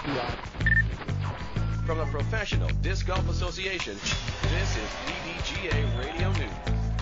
From the Professional Disc Golf Association, this is PDGA Radio News.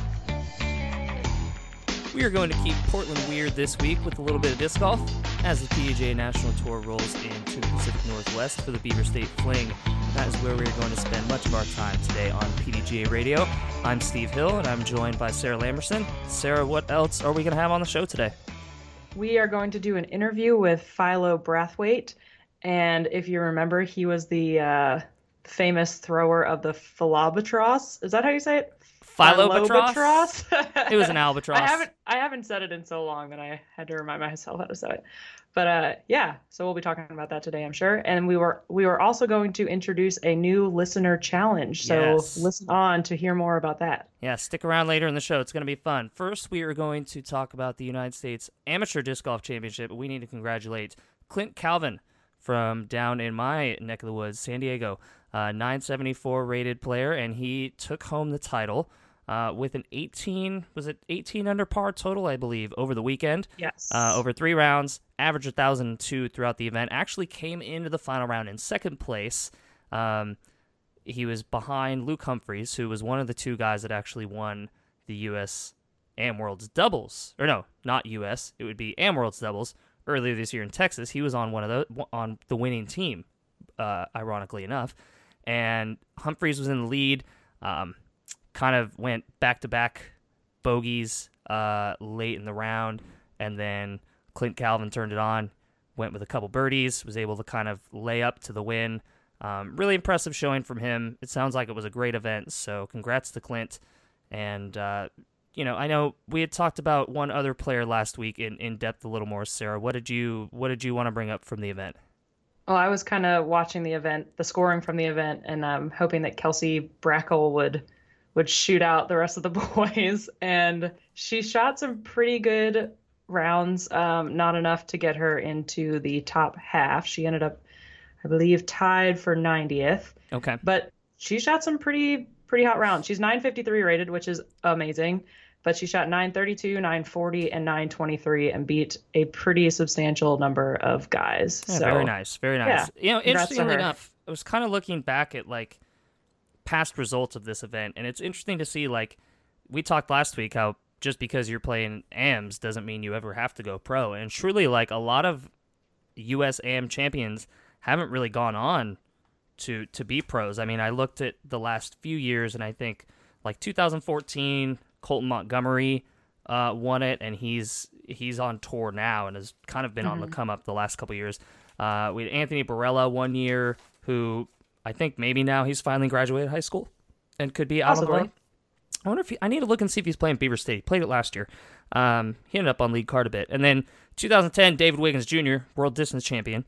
We are going to keep Portland weird this week with a little bit of disc golf as the PDGA National Tour rolls into the Pacific Northwest for the Beaver State Fling. That is where we're going to spend much of our time today on PDGA Radio. I'm Steve Hill, and I'm joined by Sarah Lamberson. Sarah, what else are we going to have on the show today? We are going to do an interview with Philo Brathwaite, and if you remember, he was the famous thrower of the Philobatros. Is that how you say it? Philobatros? It was an albatross. I haven't said it in so long that I had to remind myself how to say it. But yeah, so we'll be talking about that today, I'm sure. And we were also going to introduce a new listener challenge. So Yes. Listen on to hear more about that. Yeah, stick around later in the show. It's going to be fun. First, we are going to talk about the United States Amateur Disc Golf Championship. We need to congratulate Clint Calvin from down in my neck of the woods, San Diego, 974 rated player, and he took home the title with an 18 under par total, I believe, over the weekend. Yes. Over 3 rounds, averaged 1,002 throughout the event. Actually came into the final round in second place. He was behind Luke Humphreys, who was one of the 2 guys that actually won the U.S. Am Worlds doubles. Or no, not U.S. It would be Am Worlds doubles earlier this year in Texas. He was on on the winning team, ironically enough. And Humphreys was in the lead. Kind of went back-to-back bogeys late in the round, and then Clint Calvin turned it on, went with a couple birdies, was able to kind of lay up to the win. Really impressive showing from him. It sounds like it was a great event, so congrats to Clint. And, I know we had talked about one other player last week in depth a little more. Sarah, what did you want to bring up from the event? Well, I was kind of watching the scoring from the event, and hoping that Kelsey Brackle would shoot out the rest of the boys. And she shot some pretty good rounds, not enough to get her into the top half. She ended up, I believe, tied for 90th. Okay. But she shot some pretty hot rounds. She's 953 rated, which is amazing. But she shot 932, 940, and 923 and beat a pretty substantial number of guys. Yeah, so very nice. Very nice. Yeah, Interestingly enough, I was kind of looking back at past results of this event, and it's interesting to see, we talked last week how just because you're playing AMs doesn't mean you ever have to go pro, and truly, a lot of U.S. AM champions haven't really gone on to be pros. I mean, I looked at the last few years, and I think 2014, Colton Montgomery won it, and he's on tour now and has kind of been on the come up the last couple years. We had Anthony Barella one year, who I think maybe now he's finally graduated high school and could be out on the road. I wonder if I need to look and see if he's playing Beaver State. He played it last year. He ended up on lead card a bit. And then 2010, David Wiggins Jr., world distance champion.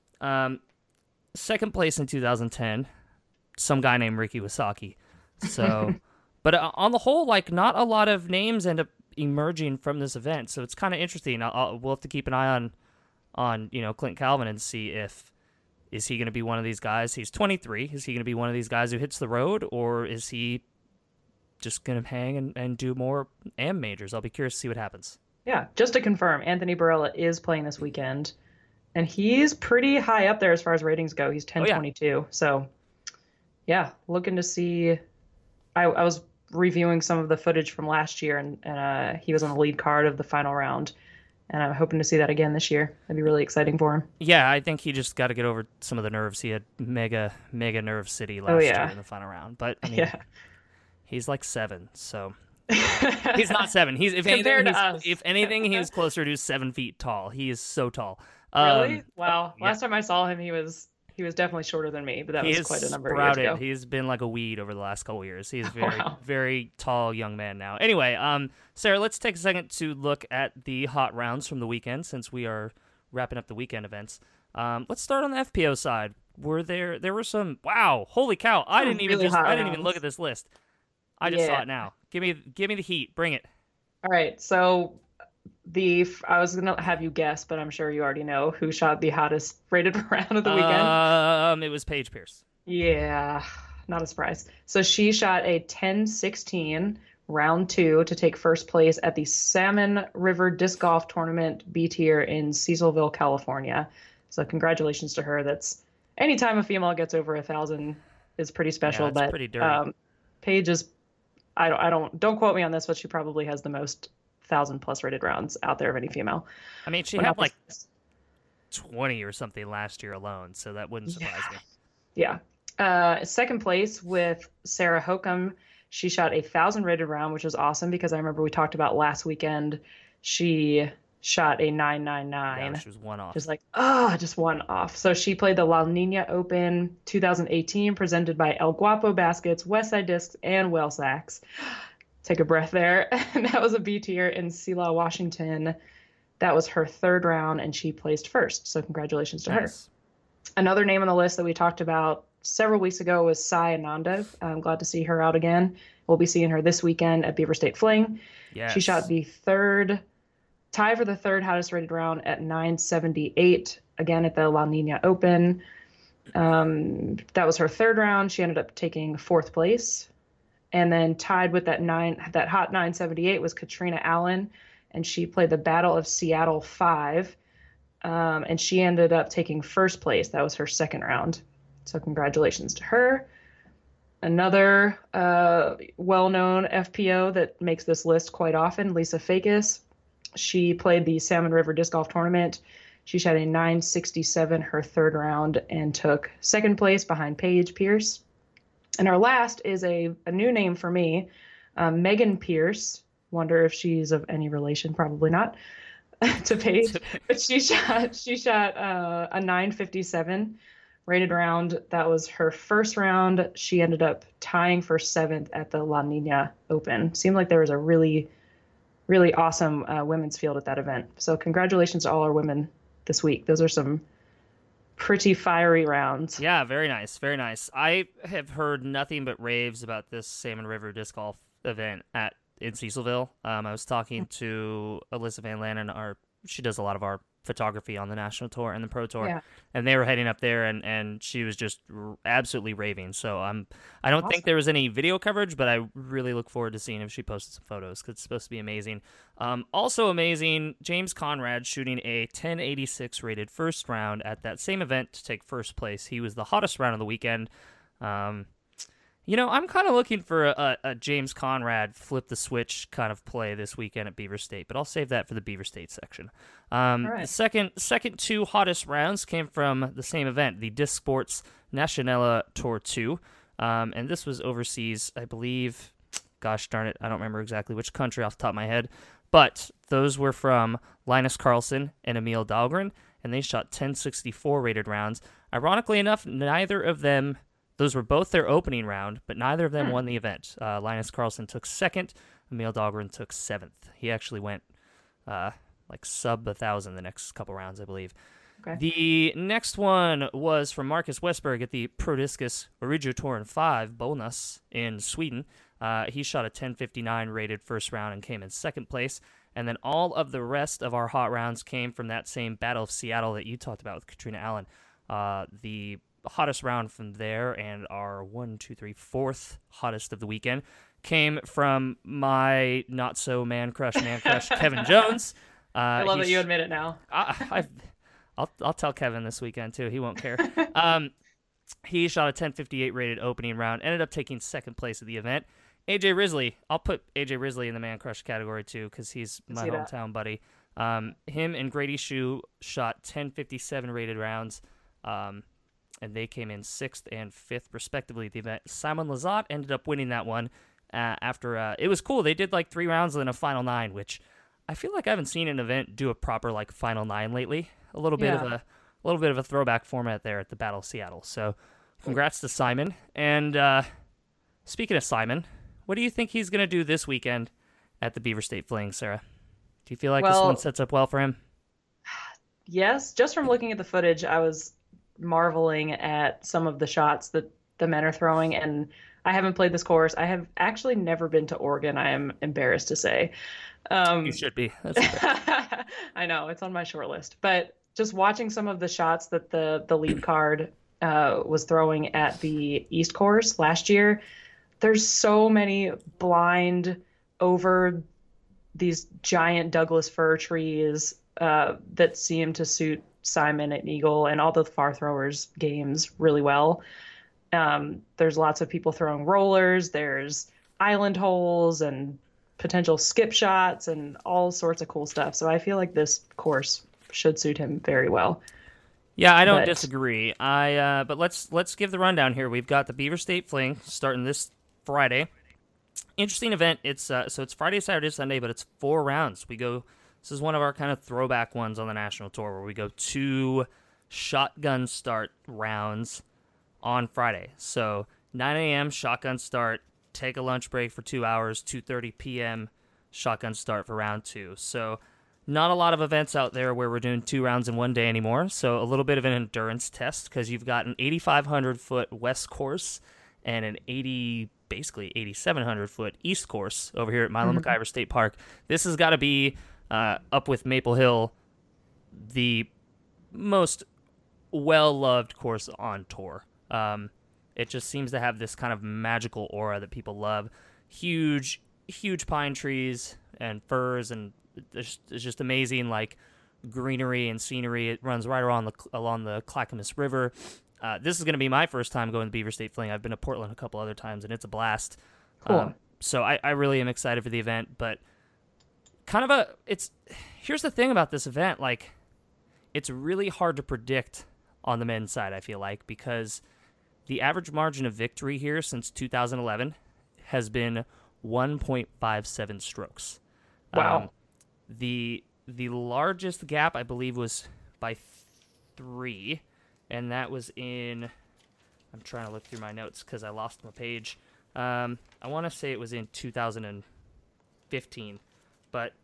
Second place in 2010, some guy named Ricky Wasaki. So, but on the whole, not a lot of names end up emerging from this event. So it's kind of interesting. We'll have to keep an eye on Clint Calvin and see is he going to be one of these guys? He's 23. Is he going to be one of these guys who hits the road, or is he just going to hang and do more AM majors? I'll be curious to see what happens. Yeah, just to confirm, Anthony Barella is playing this weekend, and he's pretty high up there as far as ratings go. He's 1022. Oh, yeah. So, yeah, looking to see. I was reviewing some of the footage from last year, and he was on the lead card of the final round. And I'm hoping to see that again this year. That'd be really exciting for him. Yeah, I think he just got to get over some of the nerves. He had mega nerve city last year in the final round. But I mean, he's 7, so he's not 7. He's if anything, he's closer to 7 feet tall. He is so tall. Really? Wow. Yeah. Last time I saw him, he was definitely shorter than me, but that was quite a number of years ago. He's been like a weed over the last couple of years. He's very tall young man now. Anyway, Sarah, let's take a second to look at the hot rounds from the weekend since we are wrapping up the weekend events. Let's start on the FPO side. There were some holy cow! I didn't even look at this list. I just saw it now. Give me the heat. Bring it. All right, so I was gonna have you guess, but I'm sure you already know who shot the hottest rated round of the weekend. It was Paige Pierce. Yeah, not a surprise. So she shot a 10-16 round 2 to take first place at the Salmon River Disc Golf Tournament B tier in Cecilville, California. So congratulations to her. That's anytime a female gets over 1,000 is pretty special. Yeah, it's but pretty dirty. Paige is, don't quote me on this, but she probably has the most 1,000+ rated rounds out there of any female. I mean, she We're had not like 20 or something last year alone, so that wouldn't surprise me. Yeah. Second place with Sarah Hokum. She shot 1,000 rated round, which was awesome because I remember we talked about last weekend. She shot a 999. Yeah, she was one off. Just one off. So she played the La Nina Open 2018, presented by El Guapo Baskets, Westside Discs, and Whale Sacks. Take a breath there. And that was a B tier in Selah, Washington. That was her third round, and she placed first. So congratulations to her. Another name on the list that we talked about several weeks ago was Sai Ananda. I'm glad to see her out again. We'll be seeing her this weekend at Beaver State Fling. Yes. She shot the tie for the third hottest rated round at 978, again at the La Nina Open. That was her third round. She ended up taking fourth place. And then tied with that hot 978 was Katrina Allen, and she played the Battle of Seattle 5. And she ended up taking first place. That was her second round. So congratulations to her. Another well-known FPO that makes this list quite often, Lisa Fakis. She played the Salmon River Disc Golf Tournament. She shot a 967 her third round and took second place behind Paige Pierce. And our last is a new name for me, Megan Pierce. Wonder if she's of any relation. Probably not. To Paige, but she shot a 957 rated round. That was her first round. She ended up tying for seventh at the La Nina Open. Seemed like there was a really, really awesome women's field at that event. So congratulations to all our women this week. Those are some pretty fiery rounds. Yeah, very nice, very nice. I have heard nothing but raves about this Salmon River Disc Golf event in Cecilville. I was talking to Alyssa Van Lannen, she does a lot of our photography on the national tour and the pro tour, and they were heading up there, and she was just absolutely raving. So I don't think there was any video coverage, but I really look forward to seeing if she posted some photos because it's supposed to be amazing. Also amazing, James Conrad shooting a 1086 rated first round at that same event to take first place. He was the hottest round of the weekend. I'm kind of looking for a James Conrad flip the switch kind of play this weekend at Beaver State, but I'll save that for the Beaver State section. The second two hottest rounds came from the same event, the Disc Sports Nationella Tour 2, and this was overseas, I believe. Gosh darn it, I don't remember exactly which country off the top of my head, but those were from Linus Carlson and Emil Dahlgren, and they shot 1064 rated rounds. Ironically enough, those were both their opening round, but neither of them won the event. Linus Carlson took second. Emil Dahlgren took seventh. He actually went sub 1,000 the next couple rounds, I believe. Okay. The next one was from Marcus Westberg at the Pro Discus Origio Tour 5, Bollnäs in Sweden. He shot a 1059 rated first round and came in second place. And then all of the rest of our hot rounds came from that same Battle of Seattle that you talked about with Katrina Allen. The hottest round from there and our fourth hottest of the weekend came from my not so man crush Kevin Jones. I love that you admit it now. I'll tell Kevin this weekend too. He won't care. He shot a 1058 rated opening round, ended up taking second place at the event. AJ Risley, I'll put AJ Risley in the man crush category too because he's my hometown buddy. Him and Grady Shue shot 1057 rated rounds. And they came in 6th and 5th, respectively, at the event. Simon Lizotte ended up winning that one after... it was cool. They did 3 rounds and then a final 9, which I feel like I haven't seen an event do a proper final 9 lately. A little bit of a throwback format there at the Battle of Seattle. So congrats to Simon. And speaking of Simon, what do you think he's going to do this weekend at the Beaver State Fling, Sarah? Do you feel like this one sets up well for him? Yes. Just from looking at the footage, I was marveling at some of the shots that the men are throwing, and I haven't played this course. I have actually never been to Oregon, I am embarrassed to say. You should be. I know, it's on my short list, but just watching some of the shots that the lead card was throwing at the East course last year, there's so many blind over these giant Douglas fir trees that seem to suit Simon and Eagle and all the far throwers games really well. There's lots of people throwing rollers. There's island holes and potential skip shots and all sorts of cool stuff. So I feel like this course should suit him very well. Yeah, I don't disagree. But let's give the rundown here. We've got the Beaver State Fling starting this Friday. Interesting event. It's Friday, Saturday, Sunday, but it's 4 rounds. This is one of our kind of throwback ones on the national tour where we go 2 shotgun start rounds on Friday. So 9 a.m. shotgun start, take a lunch break for 2 hours, 2:30 p.m. shotgun start for round 2. So not a lot of events out there where we're doing 2 rounds in one day anymore. So a little bit of an endurance test because you've got an 8,500-foot west course and an 8,700-foot east course over here at Milo McIver State Park. This has got to be up with Maple Hill, the most well-loved course on tour. It just seems to have this kind of magical aura that people love. Huge pine trees and firs, and it's just amazing, like greenery and scenery. It runs right along the Clackamas River. This is going to be my first time going to Beaver State Fling. I've been to Portland a couple other times, and it's a blast. Cool. So I really am excited for the event, but here's the thing about this event, like, it's really hard to predict on the men's side, I feel like, because the average margin of victory here since 2011 has been 1.57 strokes. Wow. The largest gap, I believe, was by 3, and that was I'm trying to look through my notes because I lost my page. I want to say it was in 2015. But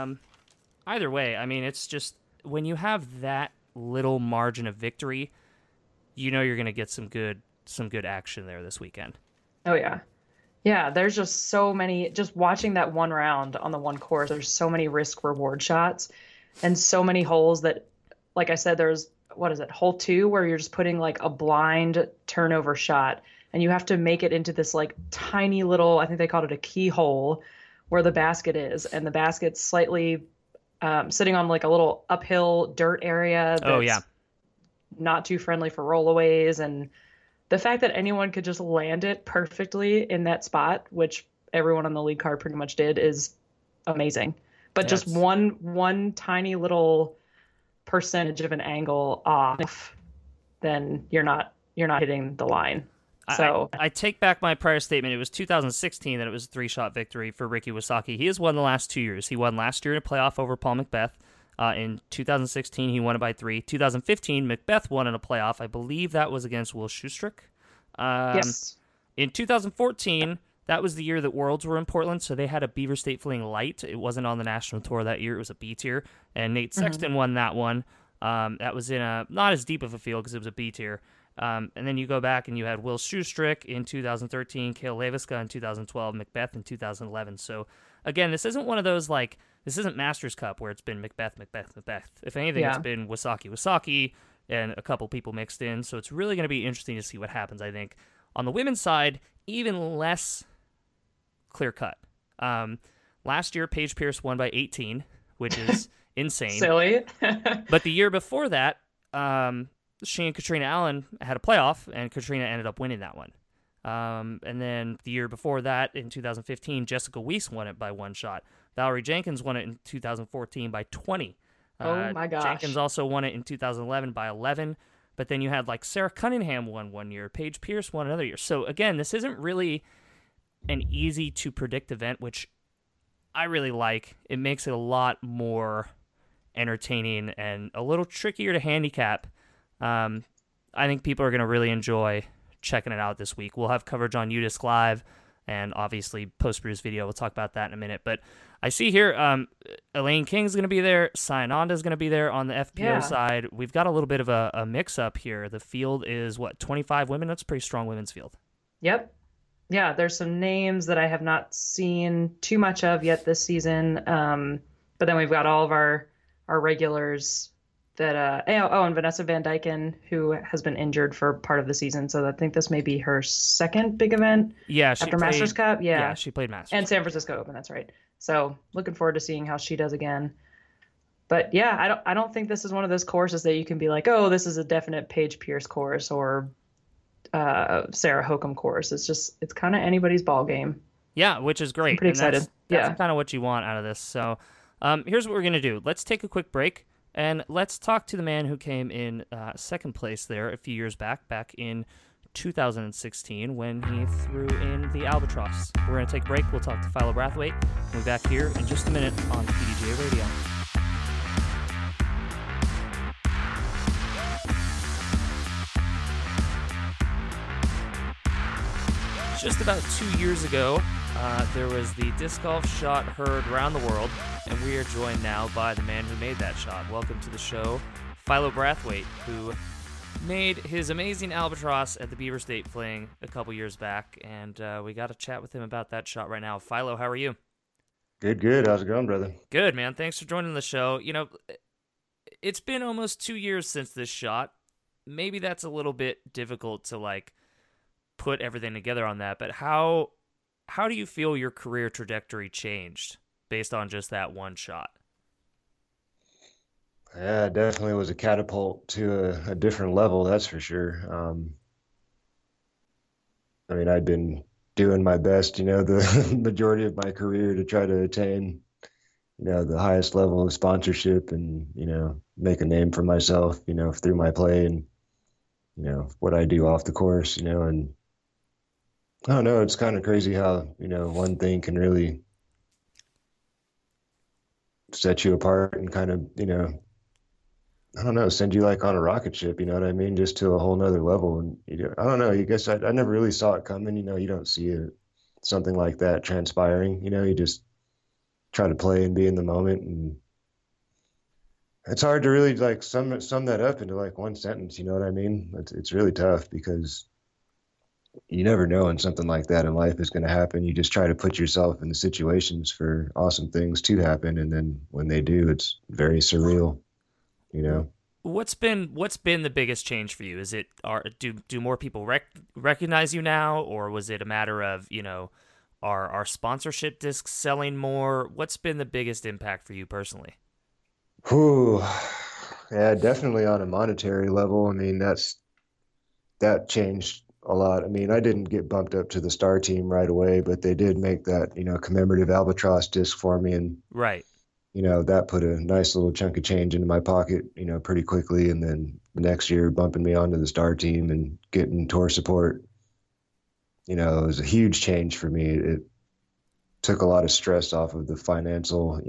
either way, I mean, it's just when you have that little margin of victory, you know you're going to get some good action there this weekend. Oh, yeah. Yeah, there's just so many, just watching that one round on the one course, there's so many risk reward shots and so many holes that, like I said, there's, hole 2, where you're just putting like a blind turnover shot and you have to make it into this like tiny little, I think they called it a keyhole, where the basket is, and the basket's slightly sitting on like a little uphill dirt area that's not too friendly for rollaways. And the fact that anyone could just land it perfectly in that spot, which everyone on the lead card pretty much did, is amazing. But just one tiny little percentage of an angle off, then you're not hitting the line. So I take back my prior statement. It was 2016 that it was a 3-shot victory for Ricky Wysocki. He has won the last 2 years. He won last year in a playoff over Paul McBeth. In 2016, he won it by 3. 2015, McBeth won in a playoff. I believe that was against Will Schustrick. Yes. In 2014, that was the year that Worlds were in Portland, so they had a Beaver State Fling Light. It wasn't on the national tour that year. It was a B tier, and Nate Sexton won that one. That was in a not as deep of a field because it was a B tier. And then you go back and you had Will Schustrick in 2013, Cale Leviska in 2012, McBeth in 2011. So, again, this isn't one of those, like, this isn't Masters Cup where it's been McBeth. If anything, it's been Wysocki, and a couple people mixed in. So it's really going to be interesting to see what happens, I think. On the women's side, even less clear-cut. Last year, Paige Pierce won by 18, which is insane. Silly. But the year before that, she and Katrina Allen had a playoff, and Katrina ended up winning that one. And then the year before that, in 2015, Jessica Weiss won it by 1 shot. Valerie Jenkins won it in 2014 by 20. Oh, my gosh. Jenkins also won it in 2011 by 11. But then you had, like, Sarah Cunningham won one year. Paige Pierce won another year. So, again, this isn't really an easy-to-predict event, which I really like. It makes it a lot more entertaining and a little trickier to handicap. I think people are going to really enjoy checking it out this week. We'll have coverage on UDisc Live and obviously post-produce video. We'll talk about that in a minute. But I see here Elaine King's going to be there. Sayananda's going to be there on the FPO side. We've got a little bit of a mix-up here. The field is, 25 women? That's a pretty strong women's field. Yep. Yeah, there's some names that I have not seen too much of yet this season. But then we've got all of our regulars that and Vanessa Van Dyken, who has been injured for part of the season, so I think this may be her second big event. Yeah, after Masters Cup. Yeah, she played Masters and San Francisco Open. That's right. So looking forward to seeing how she does again. But yeah, I don't think this is one of those courses that you can be like, oh, this is a definite Paige Pierce course or Sarah Hokom course. It's kind of anybody's ball game. Yeah, which is I'm great, pretty and excited. that's Yeah. kind of what you want out of this. So, here's what we're gonna do. Let's take a quick break, and let's talk to the man who came in second place there a few years back in 2016 when he threw in the Albatross. We're gonna take a break. We'll talk to Philo Brathwaite. We'll be back here in just a minute on PDGA Radio. Just about 2 years ago, there was the disc golf shot heard around the world, and we are joined now by the man who made that shot. Welcome to the show, Philo Brathwaite, who made his amazing Albatross at the Beaver State Fling a couple years back, and we got to chat with him about that shot right now. Philo, how are you? Good. How's it going, brother? Good, man. Thanks for joining the show. It's been almost 2 years since this shot. Maybe that's a little bit difficult to, put everything together on that, but how do you feel your career trajectory changed based on just that one shot? Yeah, it definitely was a catapult to a different level, that's for sure. I mean, I'd been doing my best, the majority of my career to try to attain, the highest level of sponsorship and, make a name for myself, through my play and, what I do off the course, and I don't know, it's kind of crazy how, one thing can really set you apart and kind of, I don't know, send you like on a rocket ship, you know what I mean? Just to a whole nother level. And I don't know, I guess I never really saw it coming. You don't see something like that transpiring, you just try to play and be in the moment. And it's hard to really like sum that up into like one sentence, you know what I mean? It's really tough because you never know when something like that in life is going to happen. You just try to put yourself in the situations for awesome things to happen. And then when they do, it's very surreal, What's been the biggest change for you? Is it do more people recognize you now, or was it a matter of, are sponsorship discs selling more? What's been the biggest impact for you personally? Whew. Yeah, definitely on a monetary level. I mean, that changed a lot. I mean, I didn't get bumped up to the star team right away, but they did make that, commemorative Albatross disc for me. And, Right. That put a nice little chunk of change into my pocket, pretty quickly. And then the next year bumping me onto the star team and getting tour support, it was a huge change for me. It took a lot of stress off of the financial,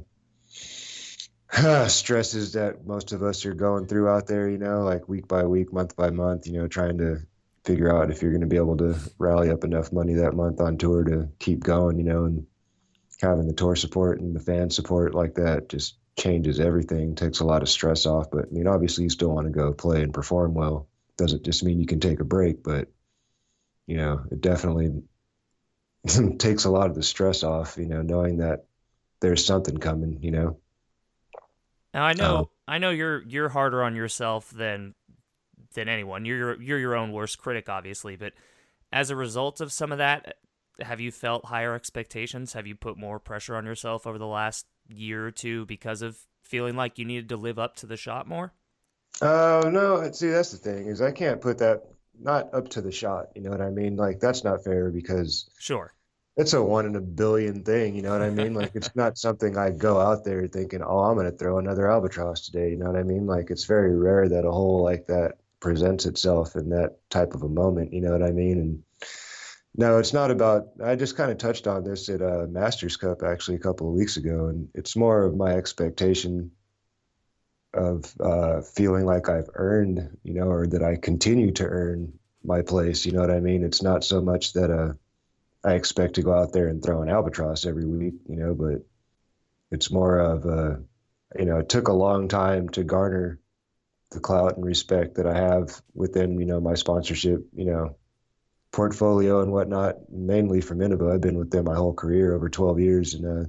stresses that most of us are going through out there, like week by week, month by month, trying to figure out if you're going to be able to rally up enough money that month on tour to keep going, and having the tour support and the fan support like that just changes everything, takes a lot of stress off. But I mean, obviously you still want to go play and perform well. Doesn't just mean you can take a break, but it definitely takes a lot of the stress off, knowing that there's something coming, Now I know you're harder on yourself than anyone. You're your own worst critic, obviously, but as a result of some of that, have you felt higher expectations? Have you put more pressure on yourself over the last year or two because of feeling like you needed to live up to the shot more? No, see, that's the thing is I can't put that not up to the shot. You know what I mean? Like that's not fair because Sure. it's a 1 in a billion thing. You know what I mean? Like it's not something I go out there thinking, oh, I'm going to throw another Albatross today. You know what I mean? Like it's very rare that a hole like that presents itself in that type of a moment. You know what I mean? And no, it's not about, I just kind of touched on this at a Masters Cup actually a couple of weeks ago, and it's more of my expectation of feeling like I've earned, or that I continue to earn my place. You know what I mean? It's not so much that I expect to go out there and throw an Albatross every week, but it's more of, it took a long time to garner the clout and respect that I have within, my sponsorship, portfolio and whatnot, mainly from Innova. I've been with them my whole career, over 12 years. And,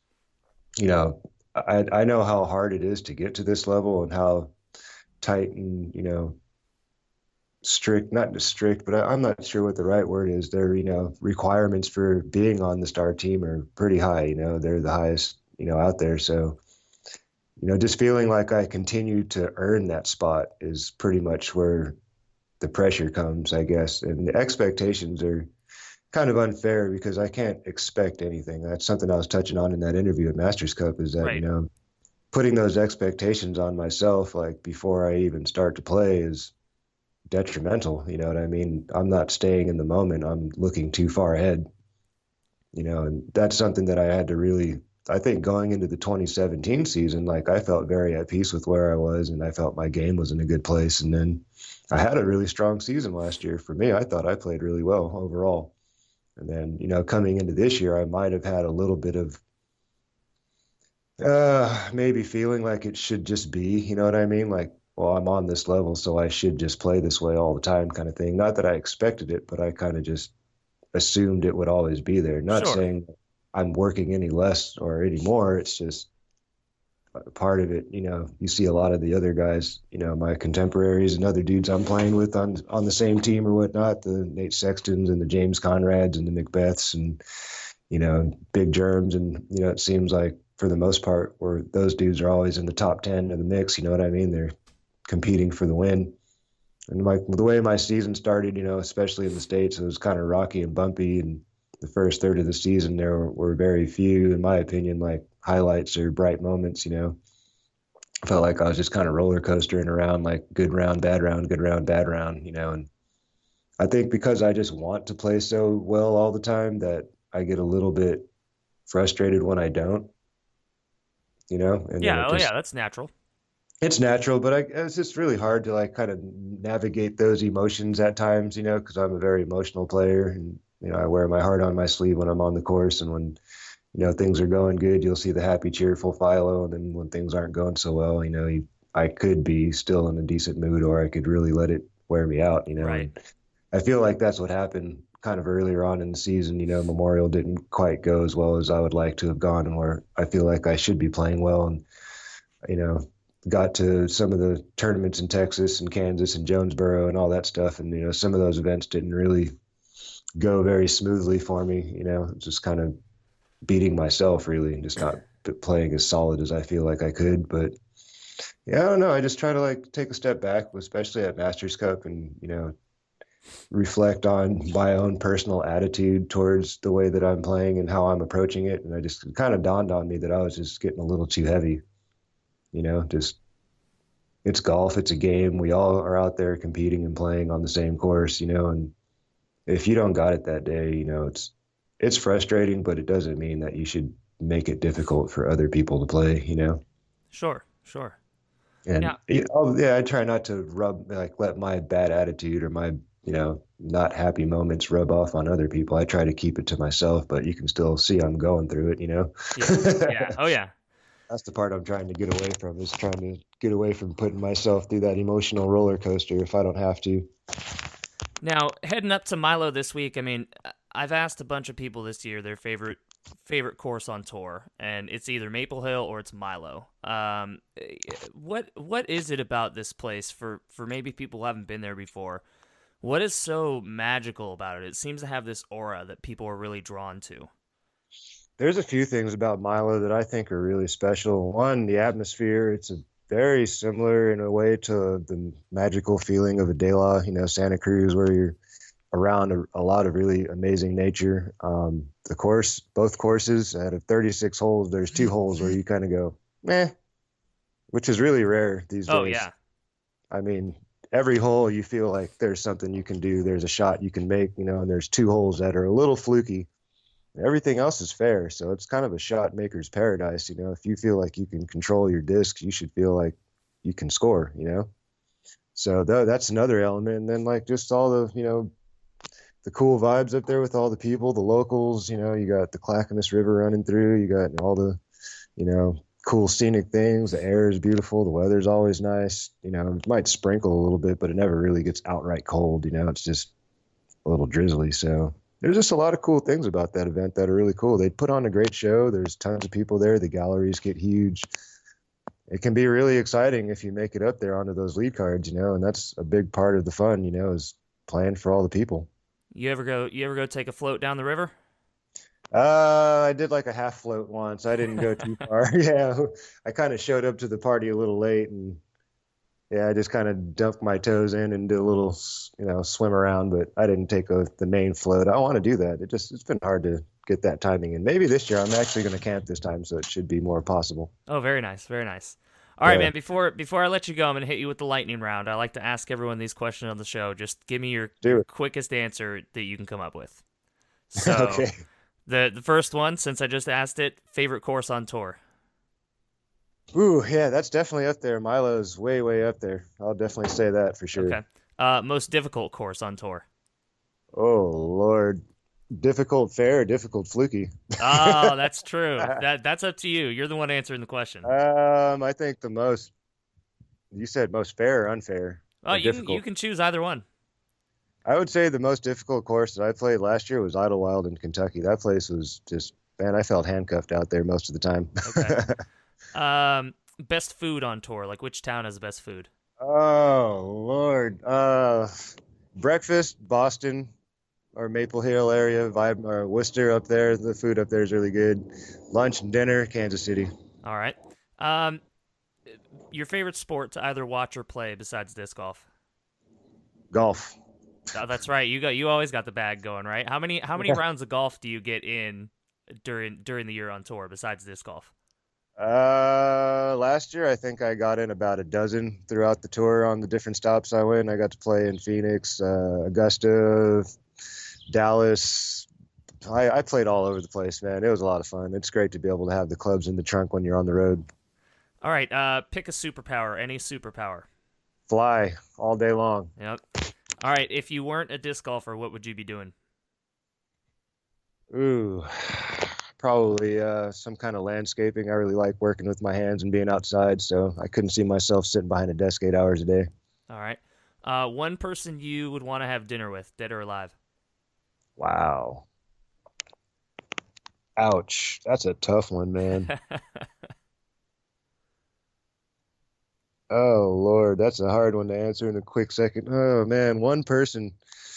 I know how hard it is to get to this level and how tight and, strict, not just strict, but I'm not sure what the right word is. Their, requirements for being on the star team are pretty high. They're the highest, out there. So, just feeling like I continue to earn that spot is pretty much where the pressure comes, I guess. And the expectations are kind of unfair because I can't expect anything. That's something I was touching on in that interview at Masters Cup is that, Right. putting those expectations on myself, like before I even start to play, is detrimental. You know what I mean? I'm not staying in the moment. I'm looking too far ahead, and that's something that I had to really, I think going into the 2017 season, like I felt very at peace with where I was and I felt my game was in a good place. And then I had a really strong season last year. For me, I thought I played really well overall. And then, coming into this year, I might have had a little bit of maybe feeling like it should just be, you know what I mean? Like, well, I'm on this level, so I should just play this way all the time kind of thing. Not that I expected it, but I kind of just assumed it would always be there. Not Sure. saying I'm working any less or any more. It's just a part of it. You see a lot of the other guys, my contemporaries and other dudes I'm playing with on the same team or whatnot, the Nate Sextons and the James Conrads and the Macbeths and, Big Germs. And, it seems like for the most part, where those dudes are always in the top 10 of the mix, you know what I mean? They're competing for the win. And like the way my season started, especially in the States, it was kind of rocky and bumpy. And the first third of the season, there were very few, in my opinion, like highlights or bright moments. I felt like I was just kind of roller coastering around, like good round, bad round, good round, bad round, And I think because I just want to play so well all the time that I get a little bit frustrated when I don't, and then Yeah. it Oh, just, yeah. That's natural. it's natural, but it's just really hard to like kind of navigate those emotions at times, because I'm a very emotional player and, I wear my heart on my sleeve when I'm on the course. And when, things are going good, you'll see the happy, cheerful Philo. And then when things aren't going so well, I could be still in a decent mood or I could really let it wear me out, Right. and I feel like that's what happened kind of earlier on in the season. Memorial didn't quite go as well as I would like to have gone and where I feel like I should be playing well. And, you know, got to some of the tournaments in Texas and Kansas and Jonesboro and all that stuff. And, some of those events didn't really go very smoothly for me, just kind of beating myself really and just not playing as solid as I feel like I could. But yeah, I don't know. I just try to like take a step back, especially at Masters Cup and, reflect on my own personal attitude towards the way that I'm playing and how I'm approaching it. And I just it kind of dawned on me that I was just getting a little too heavy, just it's golf. It's a game. We all are out there competing and playing on the same course, and if you don't got it that day, it's frustrating, but it doesn't mean that you should make it difficult for other people to play. Sure. Sure. And Yeah. I try not to let my bad attitude or my, not happy moments rub off on other people. I try to keep it to myself, but you can still see I'm going through it, Yeah. Yeah. Oh, yeah. That's the part I'm trying to get away from is trying to get away from putting myself through that emotional roller coaster if I don't have to. Now, heading up to Milo this week, I mean, I've asked a bunch of people this year their favorite course on tour, and it's either Maple Hill or it's Milo. What is it about this place for maybe people who haven't been there before? What is so magical about it? It seems to have this aura that people are really drawn to. There's a few things about Milo that I think are really special. One, the atmosphere. It's very similar in a way to the magical feeling of a De La, Santa Cruz, where you're around a lot of really amazing nature. The course, both courses, out of 36 holes, there's 2 holes where you kind of go, meh, which is really rare these days. Oh, yeah. I mean, every hole you feel like there's something you can do. There's a shot you can make, and there's 2 holes that are a little fluky. Everything else is fair. So it's kind of a shot maker's paradise. If you feel like you can control your discs, you should feel like you can score, So that's another element. And then like just all the, the cool vibes up there with all the people, the locals, you got the Clackamas River running through, you got all the, cool scenic things. The air is beautiful. The weather's always nice. It might sprinkle a little bit, but it never really gets outright cold. It's just a little drizzly. So there's just a lot of cool things about that event that are really cool. They put on a great show. There's tons of people there. The galleries get huge. It can be really exciting if you make it up there onto those lead cards, and that's a big part of the fun, is playing for all the people. You ever go take a float down the river? I did like a half float once. I didn't go too far. Yeah, I kind of showed up to the party a little late, and yeah, I just kind of dumped my toes in and did a little, swim around. But I didn't take the main float. I want to do that. It's been hard to get that timing in. Maybe this year I'm actually going to camp this time, so it should be more possible. Oh, very nice, very nice. All right, Yeah. man. Before I let you go, I'm gonna hit you with the lightning round. I like to ask everyone these questions on the show. Just give me your Do it. quickest answer that you can come up with. So, Okay. the first one, since I just asked it, favorite course on tour. Ooh, yeah, that's definitely up there. Milo's way, way up there. I'll definitely say that for sure. Okay. Most difficult course on tour. Oh Lord, difficult fair, difficult fluky. Oh, that's true. That's up to you. You're the one answering the question. I think the most. You said most fair or unfair? Oh, Or you difficult. can choose either one. I would say the most difficult course that I played last year was Idlewild in Kentucky. That place was just, man, I felt handcuffed out there most of the time. Okay. Best food on tour. Like which town has the best food? Oh Lord. Breakfast, Boston or Maple Hill area, vibe or Worcester up there. The food up there is really good. Lunch and dinner, Kansas City. All right. Your favorite sport to either watch or play besides disc golf? Golf. Oh, that's right. You always got the bag going, right? How many rounds of golf do you get in during the year on tour besides disc golf? Last year I think I got in about a dozen throughout the tour on the different stops I went. I got to play in Phoenix, Augusta, Dallas. I played all over the place, man. It was a lot of fun. It's great to be able to have the clubs in the trunk when you're on the road. All right. Pick a superpower. Any superpower. Fly all day long. Yep. All right. If you weren't a disc golfer, what would you be doing? Ooh, probably some kind of landscaping. I really like working with my hands and being outside, so I couldn't see myself sitting behind a desk 8 hours a day. All right. One person you would want to have dinner with, dead or alive. Wow. Ouch. That's a tough one, man. Oh Lord, that's a hard one to answer in a quick second. Oh man, one person.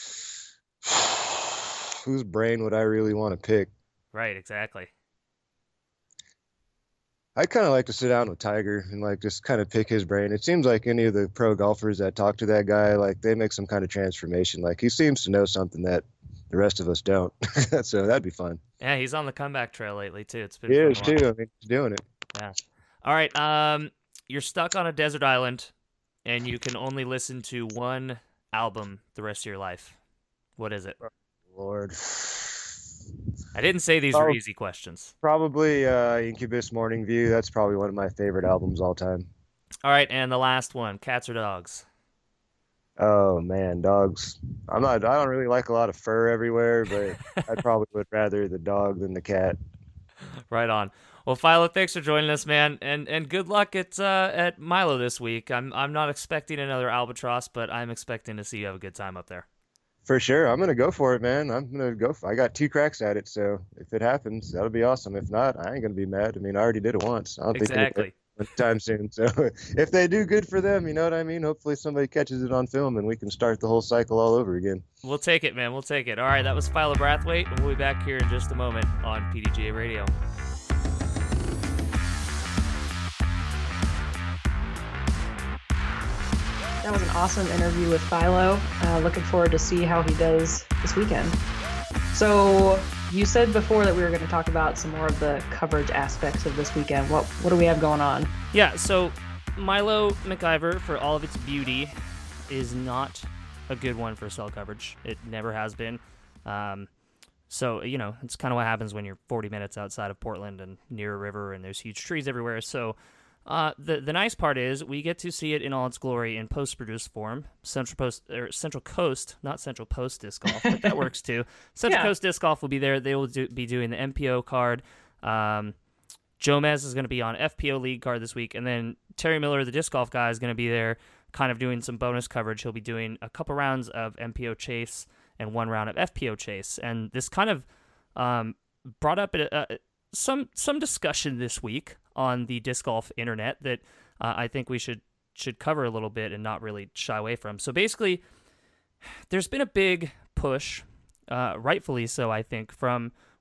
Whose brain would I really want to pick? Right. Exactly. I'd kind of like to sit down with Tiger and like just kind of pick his brain. It seems like any of the pro golfers that talk to that guy, like they make some kind of transformation. Like he seems to know something that the rest of us don't. So that'd be fun. Yeah, he's on the comeback trail lately too. It's been He fun is to watch. too. I mean, he's doing it. Yeah. All right. You're stuck on a desert island, and you can only listen to one album the rest of your life. What is it? Lord. I didn't say these were easy questions. Probably Incubus Morning View. That's probably one of my favorite albums all time. All right, and the last one, cats or dogs? Oh man, dogs. I don't really like a lot of fur everywhere, but I probably would rather the dog than the cat. Right on. Well, Philo, thanks for joining us, man, and good luck at Milo this week. I'm not expecting another albatross, but I'm expecting to see you have a good time up there. For sure. I'm gonna go for it, man. I got 2 cracks at it, so if it happens, that'll be awesome. If not, I ain't gonna be mad. I mean, I already did it once. I don't think Exactly. anytime soon. So if they do, good for them. You know what I mean? Hopefully somebody catches it on film and we can start the whole cycle all over again. We'll take it, man. We'll take it. All right, that was Philo Brathwaite, and we'll be back here in just a moment on PDGA Radio. That was an awesome interview with Philo. Looking forward to see how he does this weekend. So you said before that we were going to talk about some more of the coverage aspects of this weekend. What do we have going on? Yeah, so Milo McIver, for all of its beauty, is not a good one for cell coverage. It never has been. So, it's kind of what happens when you're 40 minutes outside of Portland and near a river and there's huge trees everywhere. So the nice part is we get to see it in all its glory in post-produced form. Central Coast, not Central Post Disc Golf, but that works too. Central Coast Disc Golf will be there. They will be doing the MPO card. Jomez is going to be on FPO League card this week, and then Terry Miller, the disc golf guy, is going to be there kind of doing some bonus coverage. He'll be doing a couple rounds of MPO Chase and 1 round of FPO Chase. And this kind of brought up some discussion this week on the disc golf internet that I think we should cover a little bit and not really shy away from. So basically, there's been a big push, rightfully so, I think, from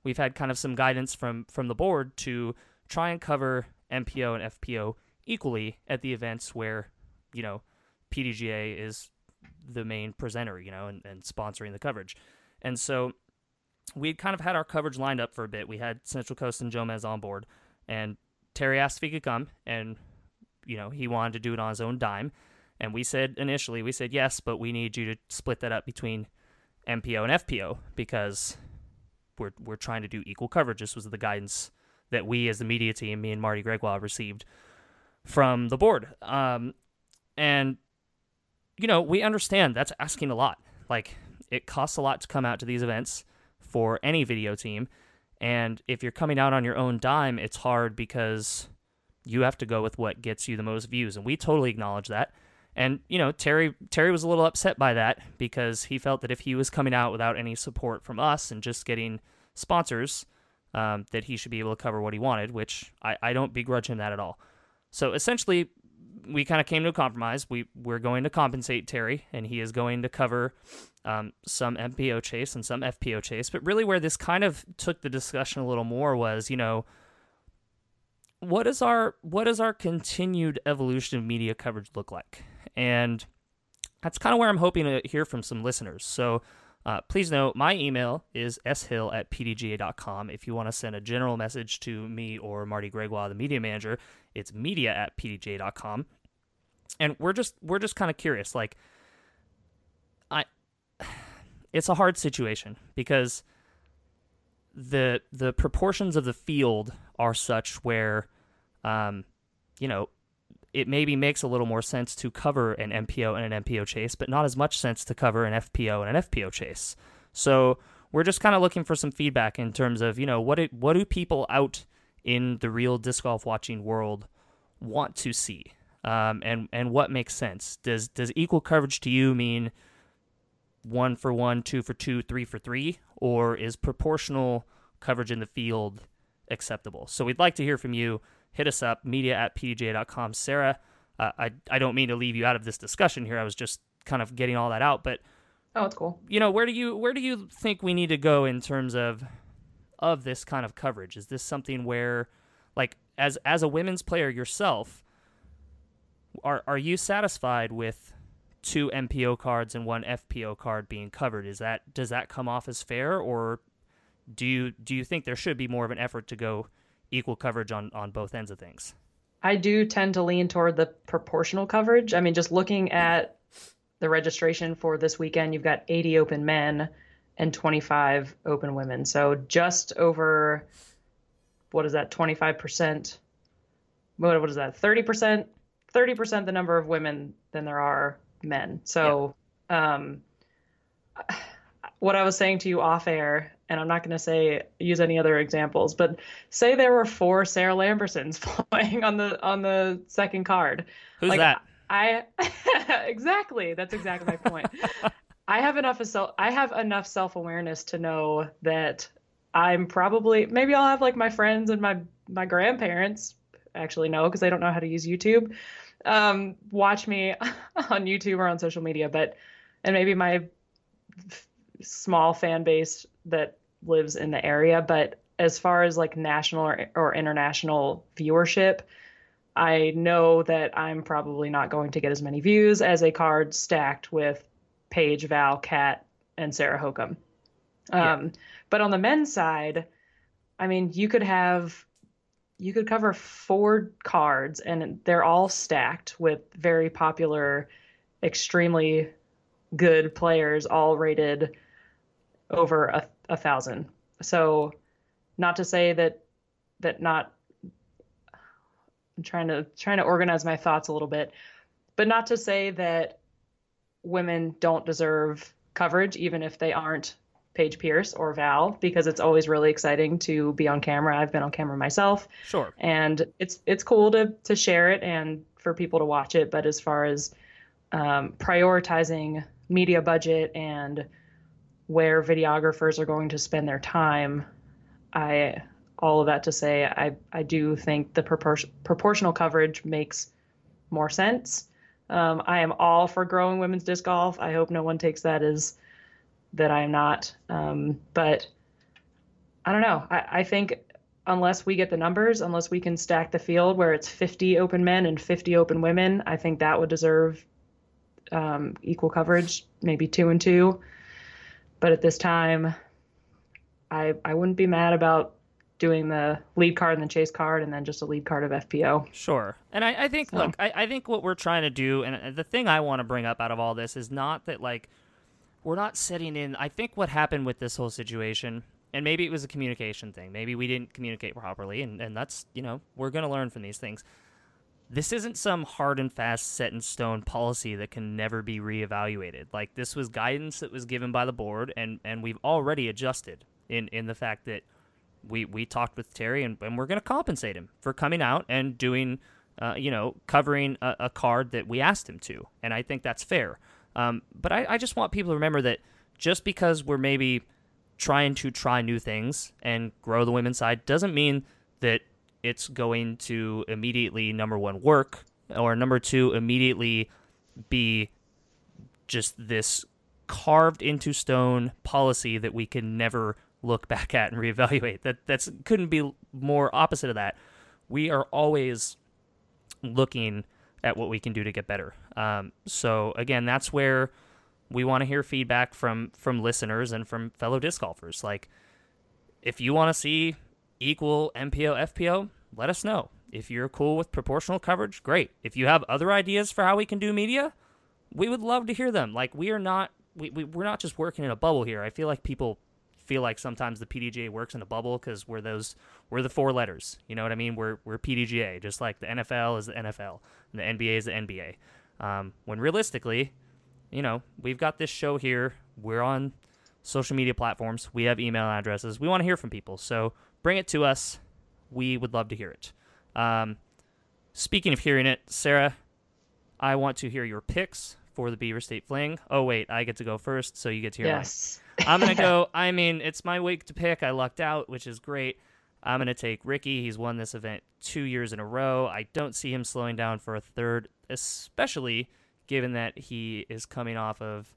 we've had kind of some guidance from the board to try and cover MPO and FPO equally at the events where, PDGA is the main presenter, and sponsoring the coverage. And so we'd kind of had our coverage lined up for a bit. We had Central Coast and Jomez on board, and Terry asked if he could come, and, he wanted to do it on his own dime. And we said yes, but we need you to split that up between MPO and FPO because we're trying to do equal coverage. This was the guidance that we as the media team, me and Marty Gregoire, received from the board. And, we understand that's asking a lot. Like, it costs a lot to come out to these events for any video team. And if you're coming out on your own dime, it's hard because you have to go with what gets you the most views. And we totally acknowledge that. And, Terry was a little upset by that because he felt that if he was coming out without any support from us and just getting sponsors, that he should be able to cover what he wanted, which I don't begrudge him that at all. So essentially, we kind of came to a compromise. We're going to compensate Terry, and he is going to cover some MPO chase and some FPO chase. But really where this kind of took the discussion a little more was, what does our continued evolution of media coverage look like? And that's kind of where I'm hoping to hear from some listeners. So please note, my email is shill@pdga.com. If you want to send a general message to me or Marty Gregoire, the media manager, it's media@pdga.com. And we're just kind of curious. Like, it's a hard situation because the proportions of the field are such where, it maybe makes a little more sense to cover an MPO and an MPO chase, but not as much sense to cover an FPO and an FPO chase. So we're just kind of looking for some feedback in terms of, what do people out in the real disc golf watching world want to see, and what makes sense? Does equal coverage to you mean 1 for 1, 2 for 2, 3 for 3, or is proportional coverage in the field acceptable? So we'd like to hear from you. Hit us up, media@pdga.com. Sarah, I don't mean to leave you out of this discussion here. I was just kind of getting all that out, but it's cool. Where do you think we need to go in terms of this kind of coverage? Is this something where, like, as a women's player yourself, are you satisfied with 2 MPO cards and 1 FPO card being covered? Does that come off as fair, or do you think there should be more of an effort to go equal coverage on both ends of things? I do tend to lean toward the proportional coverage. I mean, just looking at the registration for this weekend, you've got 80 open men and 25 open women. So just over, what is that, 25%? What is that, 30%? 30% the number of women than there are men. So what I was saying to you off air, and I'm not going to use any other examples, but say there were 4 Sarah Lambersons playing on the second card. Who's that? Exactly. That's exactly my point. I have enough self-awareness to know that I'm probably, maybe I'll have like my friends and my grandparents, actually no, because they don't know how to use YouTube, watch me on YouTube or on social media, and maybe my small fan base that lives in the area. But as far as like national or international viewership, I know that I'm probably not going to get as many views as a card stacked with Paige, Val, Kat, and Sarah Hokum. But on the men's side, I mean, you could cover 4 cards and they're all stacked with very popular, extremely good players, all rated over 1,000. So not to say that not, I'm trying to organize my thoughts a little bit, but not to say that women don't deserve coverage, even if they aren't Paige Pierce or Val, because it's always really exciting to be on camera. I've been on camera myself. Sure. And it's cool to share it and for people to watch it. But as far as prioritizing media budget and where videographers are going to spend their time, all of that to say, I do think the proportional coverage makes more sense. I am all for growing women's disc golf. I hope no one takes that as that I am not. But I don't know. I think unless we get the numbers, unless we can stack the field where it's 50 open men and 50 open women, I think that would deserve equal coverage, maybe 2 and 2. But at this time, I wouldn't be mad about doing the lead card and the chase card and then just a lead card of FPO. Sure. And I think, So. look, I think what we're trying to do, and the thing I want to bring up out of all this is not that, like, we're not setting in. I think what happened with this whole situation, and maybe it was a communication thing. Maybe we didn't communicate properly, and that's, we're going to learn from these things. This isn't some hard and fast, set in stone policy that can never be reevaluated. Like, this was guidance that was given by the board, and we've already adjusted in the fact that we talked with Terry, and we're going to compensate him for coming out and doing, covering a card that we asked him to. And I think that's fair. But I just want people to remember that just because we're maybe trying to try new things and grow the women's side doesn't mean that it's going to immediately, number one, work, or number two, immediately be just this carved into stone policy that we can never look back at and reevaluate. That's couldn't be more opposite of that. We are always looking at what we can do to get better. So again, that's where we want to hear feedback from listeners and from fellow disc golfers. Like, if you want to see equal MPO, FPO, let us know. If you're cool with proportional coverage, great. If you have other ideas for how we can do media, we would love to hear them. Like, we're not just working in a bubble here. I feel like people feel like sometimes the PDGA works in a bubble because we're the four letters. You know what I mean? We're PDGA, just like the NFL is the NFL and the NBA is the NBA. When realistically, we've got this show here. We're on social media platforms. We have email addresses. We want to hear from people. So bring it to us. We would love to hear it. Speaking of hearing it, Sarah, I want to hear your picks for the Beaver State Fling. Oh, wait, I get to go first, so you get to hear mine. I'm going to go. I mean, it's my week to pick. I lucked out, which is great. I'm going to take Ricky. He's won this event 2 years in a row. I don't see him slowing down for a third, especially given that he is coming off of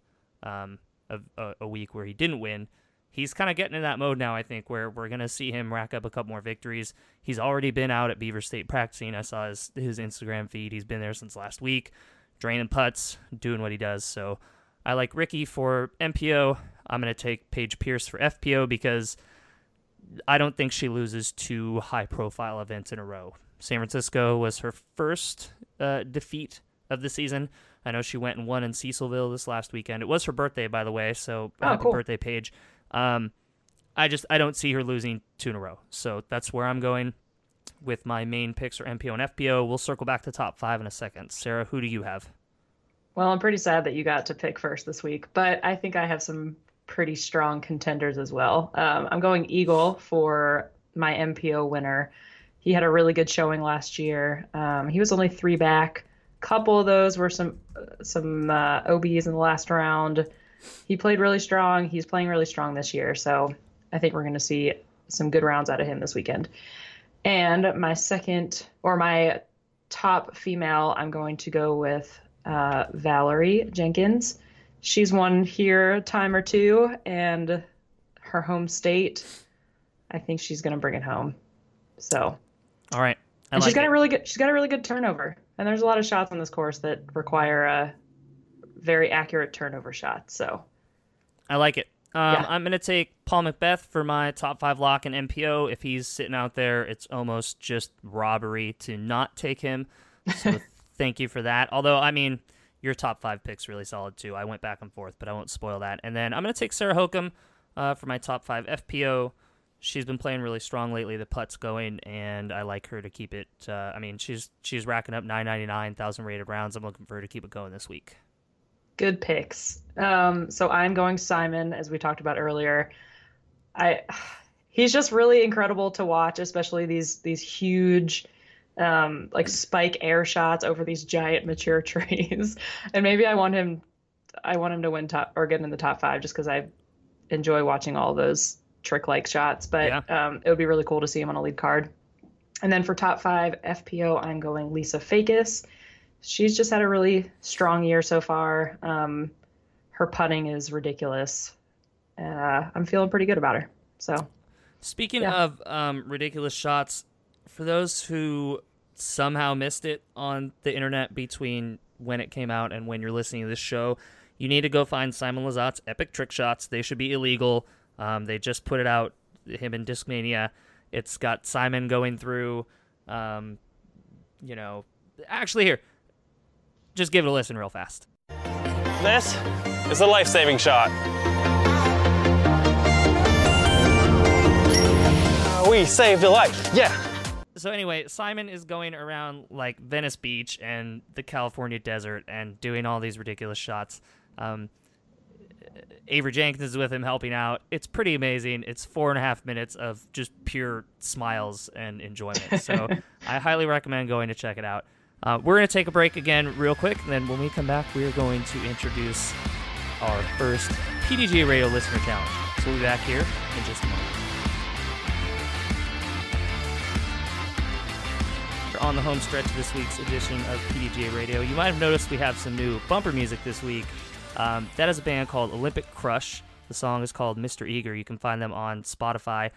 a week where he didn't win. He's kind of getting in that mode now, I think, where we're going to see him rack up a couple more victories. He's already been out at Beaver State practicing. I saw his Instagram feed. He's been there since last week, draining putts, doing what he does. So I like Ricky for MPO. I'm going to take Paige Pierce for FPO because I don't think she loses 2 high-profile events in a row. San Francisco was her first defeat of the season. I know she went and won in Cecilville this last weekend. It was her birthday, by the way, so happy cool. birthday, Paige. I don't see her losing 2 in a row. So that's where I'm going with my main picks for MPO and FPO. We'll circle back to top 5 in a second. Sarah, who do you have? Well, I'm pretty sad that you got to pick first this week, but I think I have some pretty strong contenders as well. I'm going Eagle for my MPO winner. He had a really good showing last year. He was only 3 back. Couple of those were some OBs in the last round. He played really strong. He's playing really strong this year, so I think we're going to see some good rounds out of him this weekend. And my top female, I'm going to go with Valerie Jenkins. She's won here a time or two, and her home state, I think she's going to bring it home. So, all right, she's got a really good turnover, and there's a lot of shots on this course that require a very accurate turnover shot. So, I like it. Yeah. I'm going to take Paul Macbeth for my top 5 lock in MPO. If he's sitting out there, it's almost just robbery to not take him. So thank you for that. Although, I mean, your top 5 picks really solid too. I went back and forth, but I won't spoil that. And then I'm going to take Sarah Hokum for my top 5 FPO. She's been playing really strong lately. The putt's going, and I like her to keep it. She's racking up 999, 1,000 rated rounds. I'm looking for her to keep it going this week. Good picks. So I'm going Simon, as we talked about earlier. He's just really incredible to watch, especially these huge spike air shots over these giant mature trees. And maybe I want him to win top or get in the top 5 just because I enjoy watching all those trick-like shots. But yeah. It would be really cool to see him on a lead card. And then for top 5 FPO, I'm going Lisa Fakis. She's just had a really strong year so far. Her putting is ridiculous. I'm feeling pretty good about her. So Speaking Yeah. of ridiculous shots, for those who somehow missed it on the internet between when it came out and when you're listening to this show, you need to go find Simon Lazat's Epic Trick Shots. They should be illegal. They just put it out, him in Discmania. It's got Simon going through, actually here, just give it a listen real fast. This is a life-saving shot. We saved a life, yeah. So anyway, Simon is going around like Venice Beach and the California desert and doing all these ridiculous shots. Avery Jenkins is with him helping out. It's pretty amazing. It's 4.5 minutes of just pure smiles and enjoyment. So I highly recommend going to check it out. We're going to take a break again real quick, and then when we come back, we are going to introduce our first PDGA Radio Listener Challenge. So we'll be back here in just a moment. On the home stretch of this week's edition of PDGA Radio, you might have noticed we have some new bumper music this week. That is a band called Olympic Crush. The song is called Mr. Eager. You can find them on Spotify.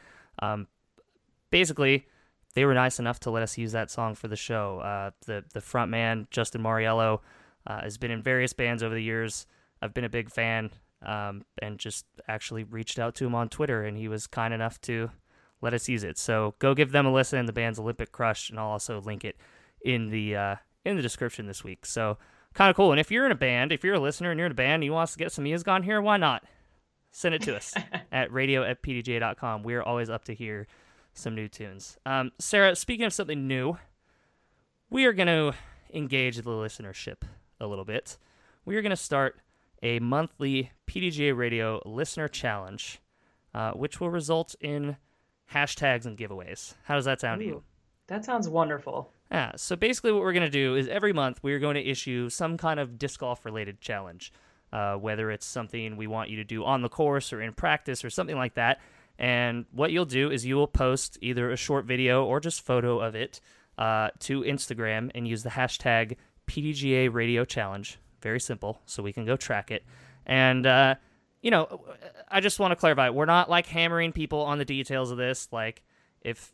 Basically, they were nice enough to let us use that song for the show. The front man, Justin Mariello, has been in various bands over the years. I've been a big fan, and just actually reached out to him on Twitter, and he was kind enough to let us use it. So go give them a listen. The band's Olympic Crush, and I'll also link it in the description this week. So kind of cool. And if you're in a band, if you're a listener and you're in a band and you want us to get some music on here, why not? Send it to us at radio@pdga.com. We're always up to hear some new tunes. Sarah, speaking of something new, we are going to engage the listenership a little bit. We are going to start a monthly PDGA Radio listener challenge, which will result in hashtags and giveaways. How does that sound to you? That sounds wonderful. Yeah, so basically what we're going to do is every month we're going to issue some kind of disc golf related challenge, whether it's something we want you to do on the course or in practice or something like that. And what you'll do is you will post either a short video or just photo of it to Instagram and use the hashtag PDGA Radio Challenge. Very simple, so we can go track it. And I just want to clarify, we're not like hammering people on the details of this. Like, if,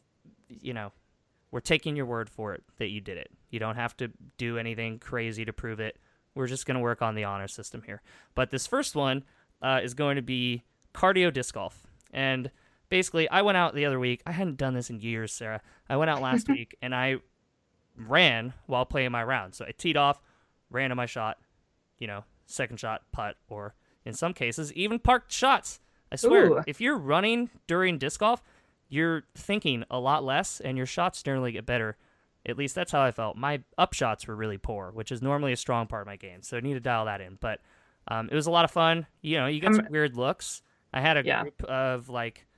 we're taking your word for it that you did it. You don't have to do anything crazy to prove it. We're just going to work on the honor system here. But this first one is going to be cardio disc golf. And basically, I went out the other week. I hadn't done this in years, Sarah. I went out last week, and I ran while playing my round. So I teed off, ran to my shot, second shot, putt, or in some cases, even parked shots. I swear, Ooh. If you're running during disc golf, you're thinking a lot less, and your shots generally get better. At least that's how I felt. My up shots were really poor, which is normally a strong part of my game, so I need to dial that in. But it was a lot of fun. You get some weird looks. I had a group of,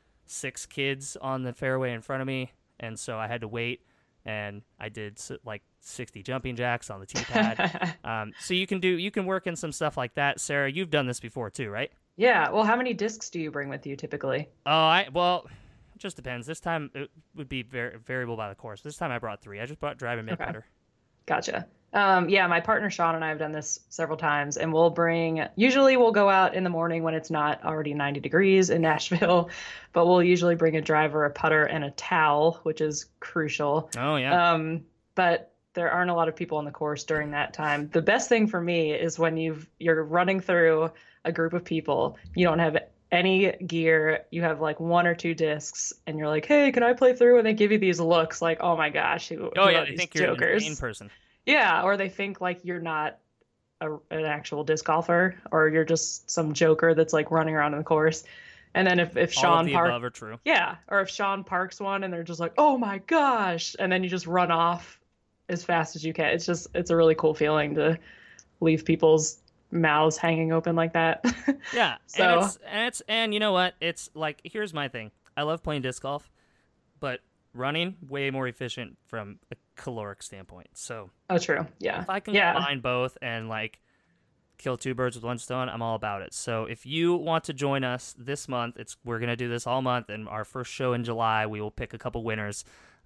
6 kids on the fairway in front of me, and so I had to wait, and I did, 60 jumping jacks on the tee pad. So you can work in some stuff like that. Sarah, you've done this before too, right? Yeah. Well, how many discs do you bring with you typically? Well, it just depends. This time it would be variable by the course. This time I brought 3. I just brought drive and mid putter. Gotcha. My partner Sean and I have done this several times, and usually we'll go out in the morning when it's not already 90 degrees in Nashville, but we'll usually bring a driver, a putter, and a towel, which is crucial. Oh, yeah. But there aren't a lot of people on the course during that time. The best thing for me is when you're running through a group of people, you don't have any gear, you have 1 or 2 discs, and you're like, hey, can I play through? And they give you these looks like, oh my gosh, who are they these think you're jokers? an insane person. Yeah, or they think you're not an actual disc golfer, or you're just some joker that's running around in the course. And then if Sean all of the above are true. Yeah, or if Sean parks one and they're just like, oh my gosh, and then you just run off as fast as you can. It's a really cool feeling to leave people's mouths hanging open like that. Yeah. So and you know what? It's here's my thing. I love playing disc golf, but running way more efficient from a caloric standpoint. So true. Yeah. If I can combine both and kill 2 birds with 1 stone, I'm all about it. So if you want to join us this month, we're gonna do this all month, and our first show in July, we will pick a couple winners.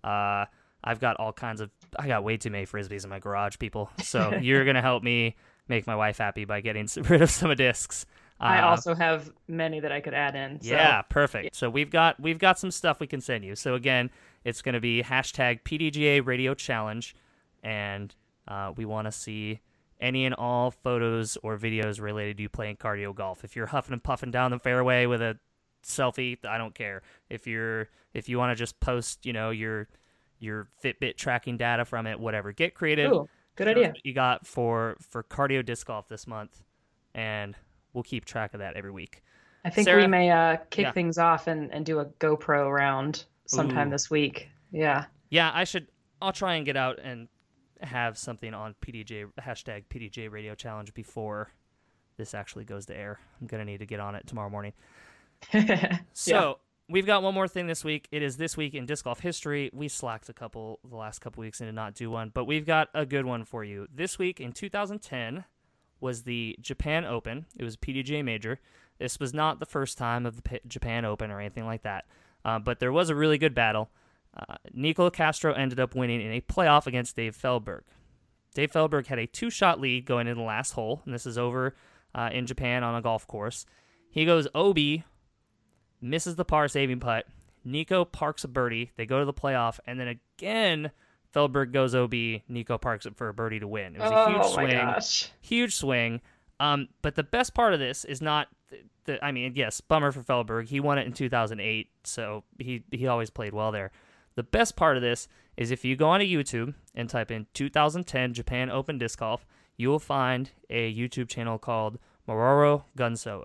I've got I got way too many Frisbees in my garage, people. So you're going to help me make my wife happy by getting rid of some discs. I also have many that I could add in. So. Yeah, perfect. So we've got some stuff we can send you. So again, it's going to be hashtag PDGA Radio Challenge, and we want to see any and all photos or videos related to you playing cardio golf. If you're huffing and puffing down the fairway with a selfie, I don't care. If you want to just post, your Fitbit tracking data from it, whatever. Get creative. Ooh, good idea. What you got for cardio disc golf this month, and we'll keep track of that every week. I think Sarah? we may kick Yeah. things off and do a GoPro round sometime Ooh. this week. Yeah. Yeah, I'll try and get out and have something on hashtag PDJ Radio Challenge before this actually goes to air. I'm going to need to get on it tomorrow morning. So we've got one more thing this week. It is This Week in Disc Golf History. We slacked the last couple weeks and did not do one, but we've got a good one for you. This week in 2010 was the Japan Open. It was a PDGA major. This was not the first time of the Japan Open or anything like that, but there was a really good battle. Nico Castro ended up winning in a playoff against Dave Feldberg. Dave Feldberg had a 2-shot lead going into the last hole, and this is over in Japan on a golf course. He goes OB, misses the par saving putt. Nico parks a birdie. They go to the playoff, and then again, Feldberg goes OB. Nico parks it for a birdie to win. It was a huge swing. My gosh. Huge swing. But the best part of this is not yes, bummer for Feldberg. He won it in 2008, so he always played well there. The best part of this is if you go onto YouTube and type in 2010 Japan Open Disc Golf, you will find a YouTube channel called Maroro Gunso,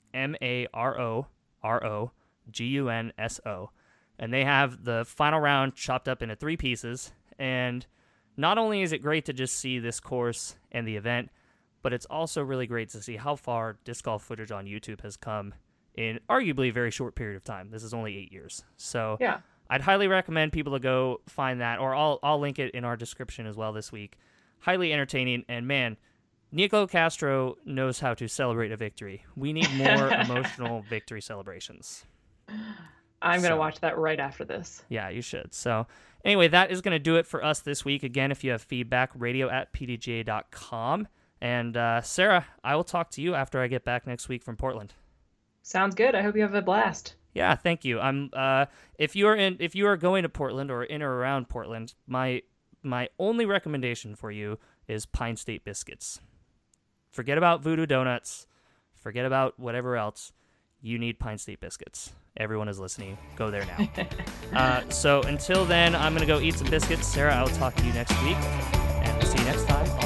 MAROROGUNSO, and they have the final round chopped up into 3 pieces. And not only is it great to just see this course and the event, but it's also really great to see how far disc golf footage on YouTube has come in arguably a very short period of time. This is only 8 years. So Yeah. I'd highly recommend people to go find that, or I'll link it in our description as well this week. Highly entertaining, and man, Nico Castro knows how to celebrate a victory. We need more emotional victory celebrations. I'm going to watch that right after this. Yeah, you should. So anyway, that is going to do it for us this week. Again, if you have feedback, radio@pdga.com. And Sarah, I will talk to you after I get back next week from Portland. Sounds good. I hope you have a blast. Yeah, thank you. If you are going to Portland or in or around Portland, my only recommendation for you is Pine State biscuits. Forget about Voodoo Donuts. Forget about whatever else. You need Pine State biscuits. Everyone is listening. Go there now. So until then, I'm gonna go eat some biscuits. Sarah, I will talk to you next week, and we'll see you next time